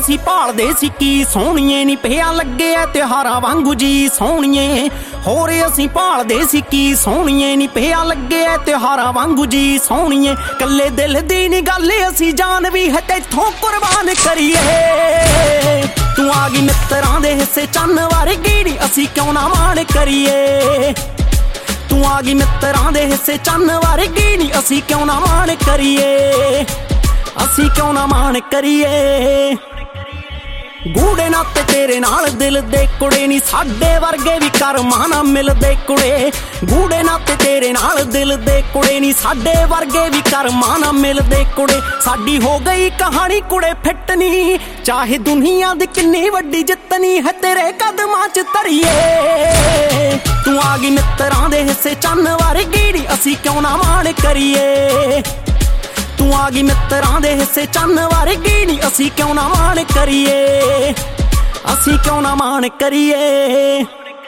ਅਸੀਂ ਭਾਲਦੇ ਸੀ ਕੀ ਸੋਹਣੀਏ ਨੀ ਪਿਆ ਲੱਗੇ ਐ ਤਿਉਹਾਰਾਂ ਵਾਂਗੂ ਜੀ ਸੋਹਣੀਏ ਹੋਰ ਅਸੀਂ ਭਾਲਦੇ ਸੀ ਕੀ ਸੋਹਣੀਏ ਨੀ ਪਿਆ ਲੱਗੇ ਐ ਤਿਉਹਾਰਾਂ ਵਾਂਗੂ ਜੀ ਸੋਹਣੀਏ ਕੱਲੇ ਦਿਲ ਦੀ ਨੀ ਗੱਲ ਅਸੀਂ ਜਾਨ ਵੀ ਹੈ ਤੇਥੋਂ ਕੁਰਬਾਨ ਕਰੀਏ ਤੂੰ ਆ ਗਈ ਮਿੱਤਰਾਂ ਦੇ ਹਿੱਸੇ ਚੰਨ ਵਰਗੀ ਨੀ ਅਸੀਂ ਕਿਉਂ ਨਾ ਮਾਣ ਕਰੀਏ ਤੂੰ ਆ ਗਈ ਮਿੱਤਰਾਂ ਦੇ ਹਿੱਸੇ ਚੰਨ ਵਰਗੀ ਨੀ ਅਸੀਂ ਕਿਉਂ ਨਾ ਮਾਣ ਕਰੀਏ ਅਸੀਂ ਕਿਉਂ ਨਾ ਮਾਣ ਕਰੀਏ ਗੂੜੇ ਨਾਤੇ ਤੇਰੇ ਨਾਲ ਦਿਲ ਦੇ ਕੁੜੇ ਨੀ ਸਾਡੇ ਵਰਗੇ ਵੀ ਕਰਮਾਂ ਨਾ ਮਿਲਦੇ ਕੁੜੇ ਗੂੜੇ ਨਾਤੇ ਤੇਰੇ ਨਾਲ ਦਿਲ ਦੇ ਕੁੜੇ ਨੀ ਸਾਡੇ ਵਰਗੇ ਵੀ ਕਰਮਾਂ ਨਾ ਮਿਲਦੇ ਕੁੜੇ ਸਾਡੀ ਹੋ ਗਈ ਕਹਾਣੀ ਕੁੜੇ ਫਿੱਟ ਨੀ ਚਾਹੇ ਦੁਨੀਆ ਦੀ ਕਿੰਨੀ ਵੱਡੀ ਜਿੱਤਨੀ ਹੈ ਤੇਰੇ ਕਦਮਾਂ 'ਚ ਧਰੀਏ ਤੂੰ ਆ ਗਈ ਮਿੱਤਰਾਂ ਦੇ ਹਿੱਸੇ ਚੰਨ ਵਰਗੀ ਨੀ ਅਸੀਂ ਕਿਉਂ ਨਾ ਮਾਣ ਕਰੀਏ ਤੂੰ ਆ ਗਈ ਮਿੱਤਰਾਂ ਦੇ ਹਿੱਸੇ ਚੰਨ ਵਰਗੀ ਨੀ ਅਸੀਂ ਕਿਉਂ ਨਾ ਮਾਣ ਕਰੀਏ ਅਸੀਂ ਕਿਉਂ ਨਾ ਮਾਣ ਕਰੀਏ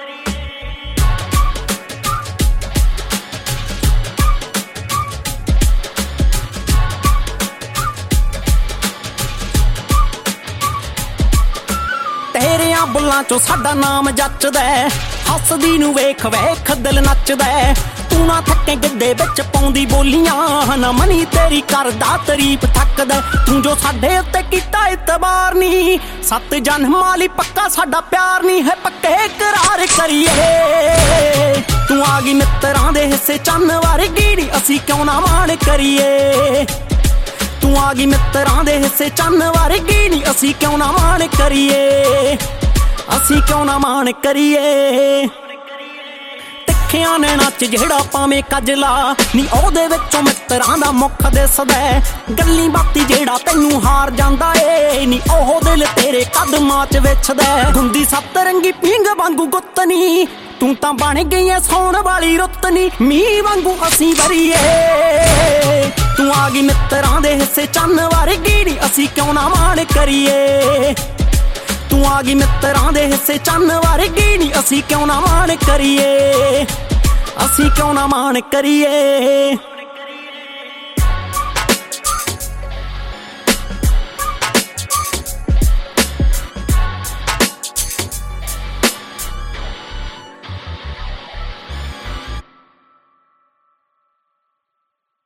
ਤੇਰਿਆਂ ਬੁੱਲਾਂ ਚੋਂ ਸਾਡਾ ਨਾਮ ਜੱਚਦਾ ਹੱਸਦੀ ਨੂੰ ਵੇਖ ਵੇਖ ਦਿਲ ਨੱਚਦਾ ਤੂੰ ਨਾ ਥੱਕੇ ਗੱਡੇ ਵਿੱਚ ਪਾਉਂਦੀ ਬੋਲੀਆਂ ਨਾ ਮਨੀ ਤੇਰੀ ਕਰਦਾ ਤਾਰੀਫ ਥੱਕਦਾ ਤੂੰ ਜੋ ਸਾਡੇ ਉੱਤੇ ਕੀਤਾ ਇਤਬਾਰ ਨੀ ਸੱਤ ਜਨਮਾਂ ਲਈ ਪੱਕਾ ਸਾਡਾ ਪਿਆਰ ਨੀ ਹੈ ਪੱਕੇ ਇਕਰਾਰ ਕਰੀਏ ਤੂੰ ਆ ਗਈ ਮਿੱਤਰਾਂ ਦੇ ਹਿੱਸੇ ਚੰਨ ਵਰਗੀ ਨੀ ਅਸੀਂ ਕਿਉਂ ਨਾ ਮਾਣ ਕਰੀਏ ਤੂੰ ਆ ਗਈ ਮਿੱਤਰਾਂ ਦੇ ਹਿੱਸੇ ਚੰਨ ਵਰਗੀ ਨੀ ਅਸੀਂ ਕਿਉਂ ਨਾ ਮਾਣ ਕਰੀਏ ਅਸੀਂ ਕਿਉਂ ਨਾ ਮਾਣ ਕਰੀਏ ਤਿੱਖਿਆਂ ਨੈਣਾਂ 'ਚ ਜਿਹੜਾ ਭਾਵੇਂ ਕਜਲਾ ਨੀ ਉਹਦੇ ਵਿੱਚੋਂ ਮਿੱਤਰਾਂ ਦਾ ਮੁੱਖ ਦਿਸਦਾ ਗੱਲੀ ਬਾਤੀ ਜਿਹੜਾ ਤੈਨੂੰ ਹਾਰ ਜਾਂਦਾ ਏ ਨੀ ਉਹ ਦਿਲ ਤੇਰੇ ਕਦਮਾਂ 'ਚ ਵਿਛਦਾ ਗੁੰਦੀ ਸੱਤ ਰੰਗੀ ਪੀਂਗ ਵਾਂਗੂ ਗੁੱਤ ਨੀ ਤੂੰ ਤਾਂ ਬਣ ਗਈ ਐ ਸੌਣ ਵਾਲੀ ਰੁੱਤ ਨੀ ਮੀਂਹ ਵਾਂਗੂ ਅਸੀਂ ਵਰੀਏ ਤੂੰ ਆ ਗਈ ਮਿੱਤਰਾਂ ਦੇ ਹਿੱਸੇ ਚੰਨ ਵਰਗੀ ਨੀ ਅਸੀਂ ਕਿਉਂ ਨਾ ਮਾਣ ਕਰੀਏ ਤੂੰ ਆ ਗਈ ਮਿੱਤਰਾਂ ਦੇ ਹਿੱਸੇ ਚੰਨ ਵਰਗੀ ਨੀ ਅਸੀਂ ਕਿਉਂ ਨਾ ਮਾਣ ਕਰੀਏ ਅਸੀਂ ਕਿਉਂ ਨਾ ਮਾਣ ਕਰੀਏ